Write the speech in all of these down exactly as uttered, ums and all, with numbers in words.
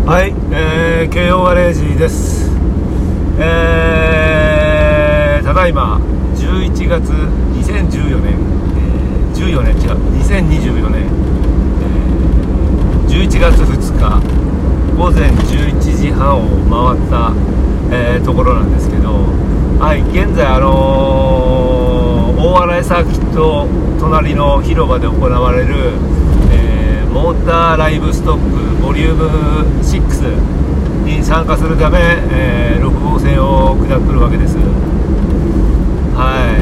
はい、えー、ケーオー ガレージです。えー、ただいまじゅういちがつにせんじゅうよねん、えー、じゅうよねん違うにせんにじゅうよねん、えー、じゅういちがつふつかごぜんじゅういちじはんを回った、えー、ところなんですけど、はい、現在あのー、大洗サーキット隣の広場で行われる、えー、モーターライブストックボリュームろくに参加するため、えー、ろくごうせんを下ってるわけです。はい。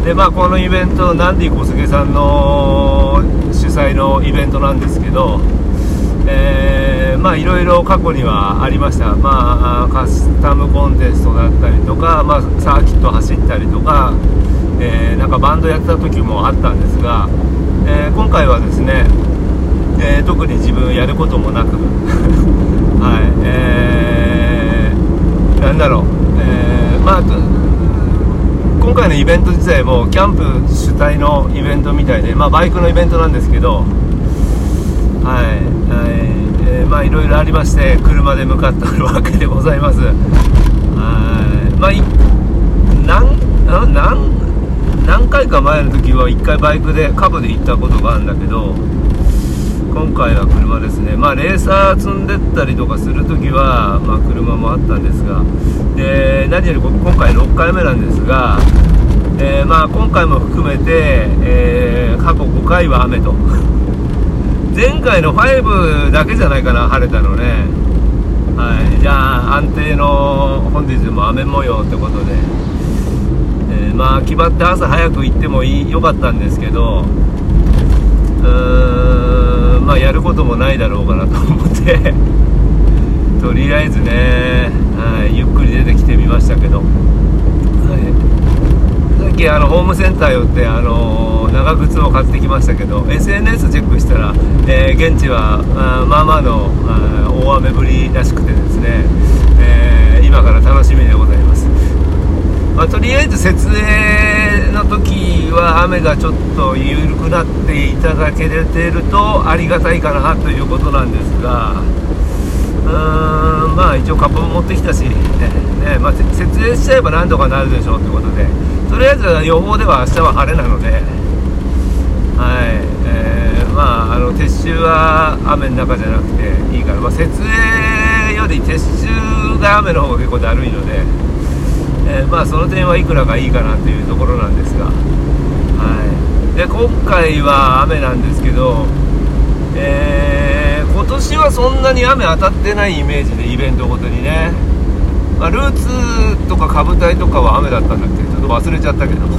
でまあこのイベントナンディ小菅さんの主催のイベントなんですけど、えー、まあいろいろ過去にはありました。まあカスタムコンテストだったりとか、まあ、サーキット走ったりとか、えー、なんかバンドやってた時もあったんですが、えー、今回はですね、えー、特に自分やることもなくはい、えー、なんだろう、えー、まあ今回のイベント自体もキャンプ主体のイベントみたいで、まあバイクのイベントなんですけど、はい、はい、えー、まあいろいろありまして車で向かっておるわけでございます。はい、まあ何何何回か前の時はいっかいバイクでカブで行ったことがあるんだけど、今回は車ですね。まあレーサー積んでったりとかするときは、まあ、車もあったんですが、で何より今回ろっかいめなんですが、えー、まあ今回も含めて、えー、過去ごかいは雨と前回のごだけじゃないかな、晴れたのね。はい、じゃあ安定の本日も雨模様ってことで、えー、まあ決まって朝早く行ってもいいよかったんですけど、うーん、まあやることもないだろうかなと思ってとりあえずね、はい、ゆっくり出てきてみましたけど、はい、さっきあのホームセンター寄ってあの長靴を買ってきましたけど、 エスエヌエス チェックしたら、えー、現地はあまあまあのあ大雨降りらしくてですね、えー、今から楽しみでございます。まあ、とりあえず設営の時は雨がちょっと緩くなっていただけてるとありがたいかなということなんですが、うーん、まあ一応カッパも持ってきたし、ねね、まあ、設営しちゃえばなんとかなるでしょうということで、とりあえず予報では明日は晴れなので、はい、えー、まああの撤収は雨の中じゃなくていいから、まあ、設営より撤収が雨の方が結構だるいので、えー、まあその点はいくらがいいかなというところなんですが、はい、で今回は雨なんですけど、えー、今年はそんなに雨当たってないイメージでイベントごとにね、まあ、ルーツとかカブタイとかは雨だったんだっけ、ちょっと忘れちゃったけど、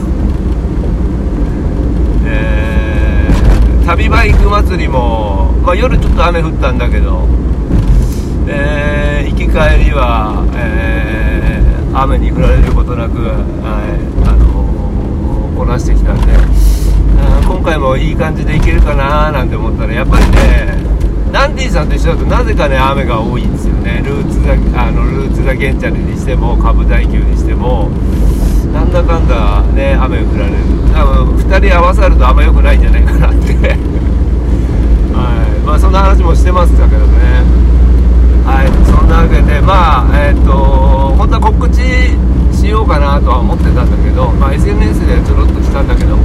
えー、旅バイク祭りも、まあ、夜ちょっと雨降ったんだけど、えー、行き帰りは、えー雨に降られることなく、はい、あのー、こなしてきたんで、今回もいい感じでいけるかななんて思ったら、やっぱりねナンディさんと一緒だとなぜかね雨が多いんですよね。ルーツザあのルーツザゲンチャリにしても株大級にしてもなんだかんだね雨が降られる。多分ふたり合わさるとあんま良くないんじゃないかなってはい、まあそんな話もしてましたけどね。はい、そんなわけで、まあえっ、ー、と本当は告知しようかなとは思ってたんだけど、まあ、エスエヌエス でちょろっとしたんだけど、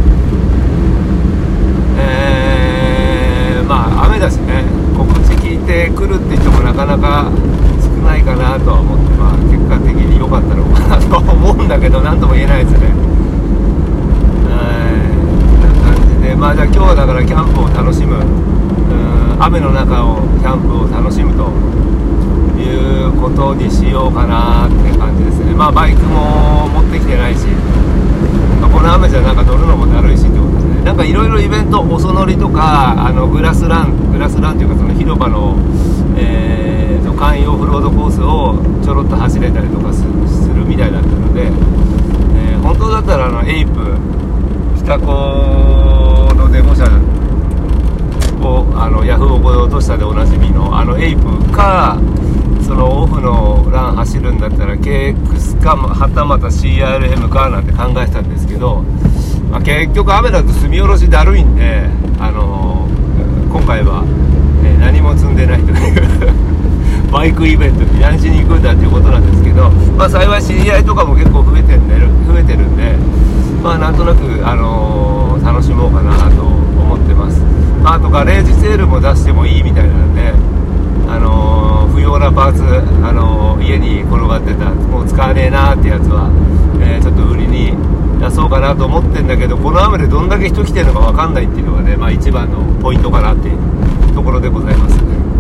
えー、まあ雨だしね、告知聞いてくるって人もなかなか少ないかなとは思って、まあ結果的に良かったのかなとは思うんだけど、何とも言えないですね。はい、こんな感じで、まあじゃあ今日はだからキャンプを楽しむ、雨の中をキャンプを楽しむということにしようかなって感じですね。まあバイクも持ってきてないし、まあ、この雨じゃなんか乗るのもだるいしってことですね。なんかいろいろイベント、おそ乗りとかあのグラスラングラスランっていうかその広場の、えー、簡易オフロードコースをちょろっと走れたりとかす る, するみたいだったので、えー、本当だったらあのエイプ北高のデモ車をあのヤフオク落としたでおなじみのあのエイプか、そのオフのラン走るんだったら ケーエックス かはたまた シーアールエム かなんて考えてたんですけど、まあ、結局雨だと積み下ろしだるいんで、あのー、今回は、えー、何も積んでないというバイクイベントに何しに行くんだっていうことなんですけど、まあ幸い知り合いとかも結構増えてるんで増えてるんで、まあなんとなく、あのー、楽しもうかなと思ってます。まあ、あとガレージセールも出してもいいみたいなんで、あのー、不要なパーツ、あのー、家に転がってたもう使わねえなーってやつは、えー、ちょっと売りに出そうかなと思ってんだけど、この雨でどんだけ人来てるのか分かんないっていうのがね、まあ一番のポイントかなっていうところでございます。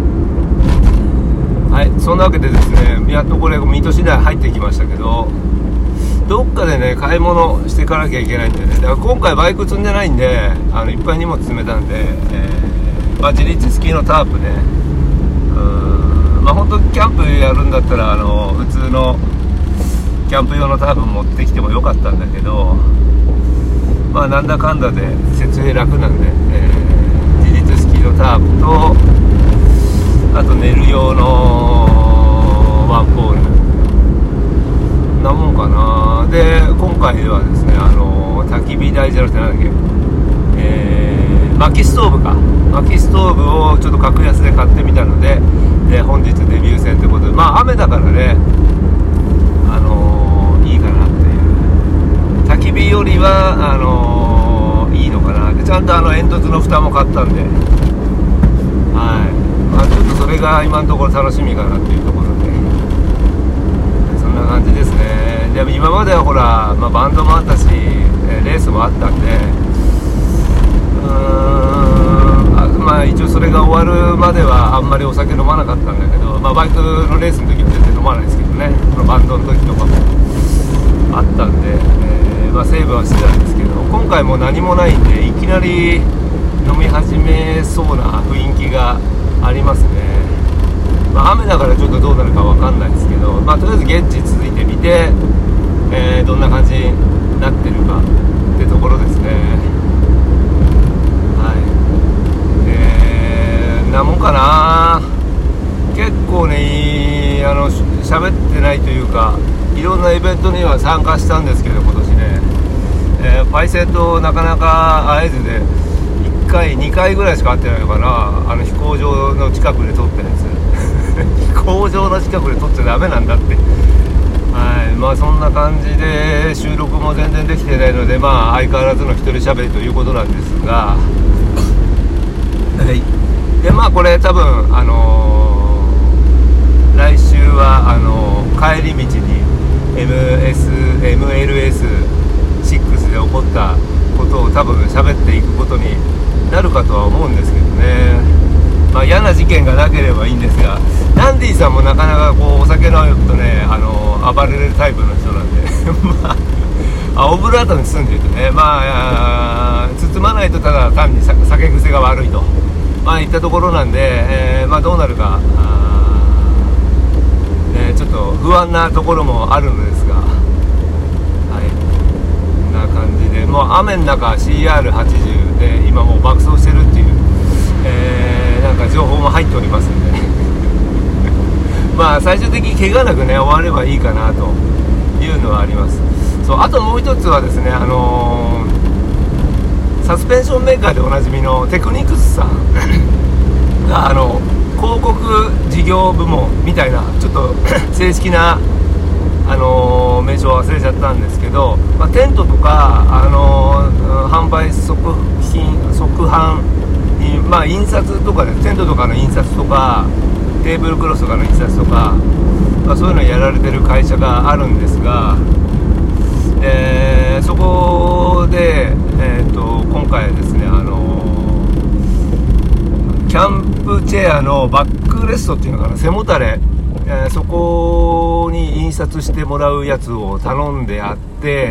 はい、そんなわけでですね、やっとこれ水戸市内入ってきましたけど、どっかでね買い物していかなきゃいけないんでね、だから今回バイク積んでないんで、あのいっぱい荷物詰めたんで、えーまあ、自立式のタープね、うーん、まあ本当キャンプやるんだったら、あの普通のキャンプ用のタープ持ってきてもよかったんだけど、まあなんだかんだで設営楽なんで、えー、自立式のタープと、あと寝る用のワンポールなもんかな。で今回はですね、あの焚き火台じゃなくてなんだっけ、えー、薪ストーブか薪ストーブをちょっと格安で買ってみたので、で本日デビュー戦ということで、まあ雨だからね、あのー、いいかなっていう、焚き火よりはあのー、いいのかなって、ちゃんとあの煙突の蓋も買ったんで、はい、まあ、ちょっとそれが今のところ楽しみかなっていうところで、そんな感じですね。でも今まではほら、まあ、バンドもあったし、えー、レースもあったんで、うーん、あ、まあ一応それが終わるまではあんまりお酒飲まなかったんだけど、まあ、バイクのレースの時は全然飲まないですけどね、このバンドの時とかもあったんで、えーまあ、セーブはしてたんですけど、今回も何もないんでいきなり飲み始めそうな雰囲気がありますね。まあ、雨だからちょっとどうなるかわかんないですけど、まあ、とりあえず現地続いてみて、えー、どんな感じになってるかってところですね。はい、えー、なもんかな。結構ね、あの喋ってないというか、いろんなイベントには参加したんですけど、今年ね、えー、パイセンとなかなか会えずで、いっかいにかいぐらいしか会ってないのかな。あの飛行場の近くで撮ったやつ飛行場の近くで撮っちゃダメなんだって。はい、まあそんな感じで収録も全然できてないので、まあ相変わらずの一人喋りということなんですが、はい、でまあこれ多分あのー、来週はあのー、帰り道に エムエス エムエルエスシックス で起こったことを多分喋っていくことになるかとは思うんですけどね。まあ、嫌な事件がなければいいんですが、ナンディさんもなかなかこうお酒飲むとね、あの暴れるタイプの人なんでまあオブラートに包んでいるとね、まあ包まないとただ単に酒癖が悪いと、まあいったところなんで、えー、まあどうなるか、ね、ちょっと不安なところもあるのですが、はい、こんな感じで、もう雨の中 シーアールはちじゅう で今もう爆走してるっていう、えー、なんか情報も入っておりますんでまあ最終的に怪我なくね終わればいいかなというのはあります。そう、あともう一つはですね、あのー、サスペンションメーカーでおなじみのテクニクスさんがあの広告事業部門みたいなちょっと正式なあのー、名称忘れちゃったんですけど、まあ、テントとか、あのー、販売即品即販に、まあ、印刷とかでテントとかの印刷とかテーブルクロスとかの印刷とか、まあ、そういうのをやられてる会社があるんですが、えー、そこで、えー、と今回ですね、あのー、キャンプチェアのバックレストっていうのかな、背もたれ、えー、そこに印刷してもらうやつを頼んであって、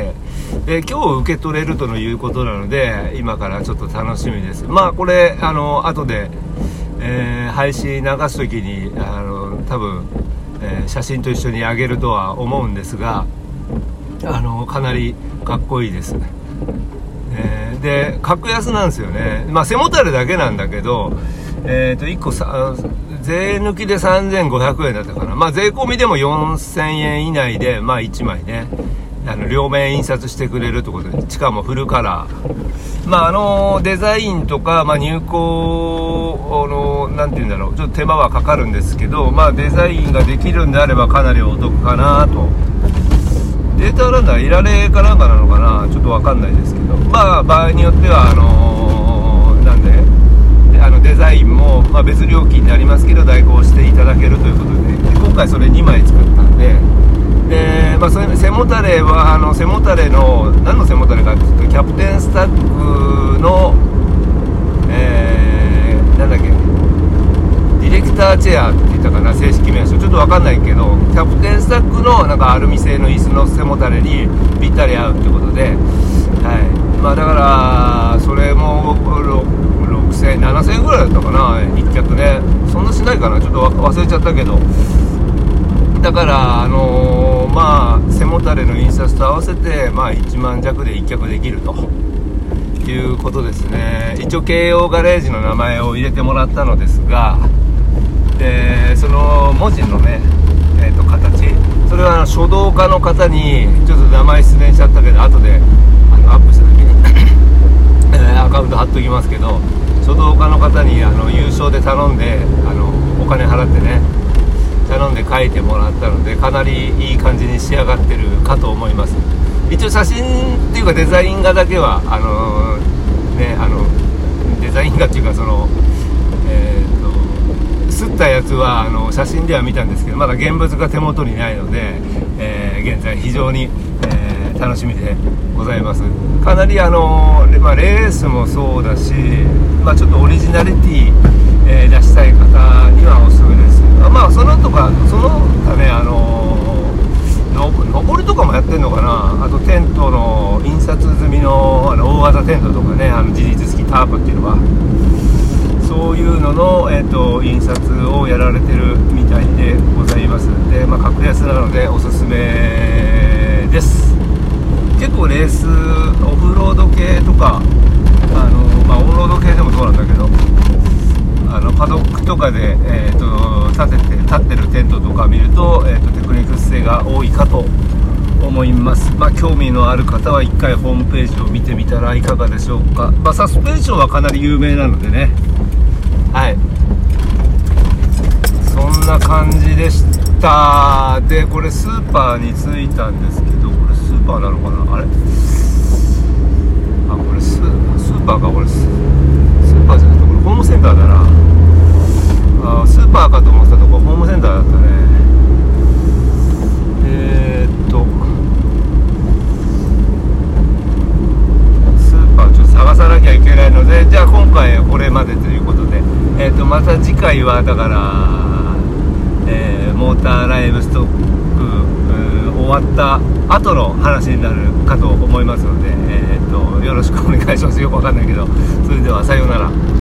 で今日受け取れるとのいうことなので、今からちょっと楽しみです。まあこれあの後で、えー、配信流す時にあの多分、えー、写真と一緒に上げるとは思うんですが、あのかなりかっこいいです、えー、で格安なんですよね。まあ背もたれだけなんだけど、えー、といっこさ税抜きでさんぜんごひゃくえんだったかな。まあ税込みでもよんせんえん以内で、まあいちまいね、あの両面印刷してくれるってことで、しかもフルカラー。まああのデザインとか、まあ、入稿ののなんていうんだろう、ちょっと手間はかかるんですけど、まあデザインができるんであればかなりお得かなと。データランナーいられかなんかなのかな、ちょっとわかんないですけど、まあ場合によってはあのー、なんであのデザインも、まあ、別料金になりますけど代行していただけるということで、で今回それにまい作ったんで、で、まあ、それ背もたれはあの背もたれの何の背もたれかっていうとキャプテンスタックの、えー、なんだっけディレクターチェアって言ったかな、正式名称ちょっと分かんないけど、キャプテンスタックのなんかアルミ製の椅子の背もたれにぴったり合うってことで、はい、まあだからそれもろくせんえんななせんえんぐらいだったかな、一脚ね。そんなしないかな、ちょっと忘れちゃったけど、だからあのー、まあ背もたれの印刷と合わせて、まあ、いちまん弱で一脚できるということですね。一応京王ガレージの名前を入れてもらったのですが、でその文字のね、えー、と形、それはあの書道家の方にちょっと名前失念しちゃったけど、後であのアップした時にえー、アカウント貼っときますけど、書道家の方にあの優勝で頼んで、あのお金払ってね頼んで書いてもらったので、かなりいい感じに仕上がってるかと思います。一応写真っていうかデザイン画だけはあのー、ねあのデザイン画っていうかそのえー、っと刷ったやつはあの写真では見たんですけど、まだ現物が手元にないので、えー、現在非常に、えー、楽しみでございます。かなりあのーまあ、レースもそうだし、まあ、ちょっとオリジナリティ、えー、出したい方にはおすすめです。まあそのとかその他ね、あのー、の上りとかもやってるのかな、あとテントの印刷済み の, あの大型テントとかね、あの自立付きタープっていうのはそういうのの、えー、と印刷をやられてるみたいでございます。で、まあ、格安なのでおすすめです。結構レースオフロード系とか、あの、まあ、オンロード系でもそうなんだけど、あのパドックとかで、えー、と立てて立ってるテントとか見ると、えー、とテクニクス性が多いかと思います。まあ、興味のある方は一回ホームページを見てみたらいかがでしょうか。まあ、サスペンションはかなり有名なのでね、はい、そんな感じでした。でこれスーパーに着いたんですけど、これスーパーなのかな、あれあこれ ス, スーパーか、これ ス, スーパーじゃなくてこれホームセンターだなあ。スーパーかと思ってたところホームセンターだったね。えー、っとスーパーちょっと探さなきゃいけないので、じゃあ今回はこれまでということで、えー、っとまた次回はだから、えー、モーターライブストック、えー、終わった後の話になるかと思いますので、えー、っとよろしくお願いします。よくわかんないけど、それではさようなら。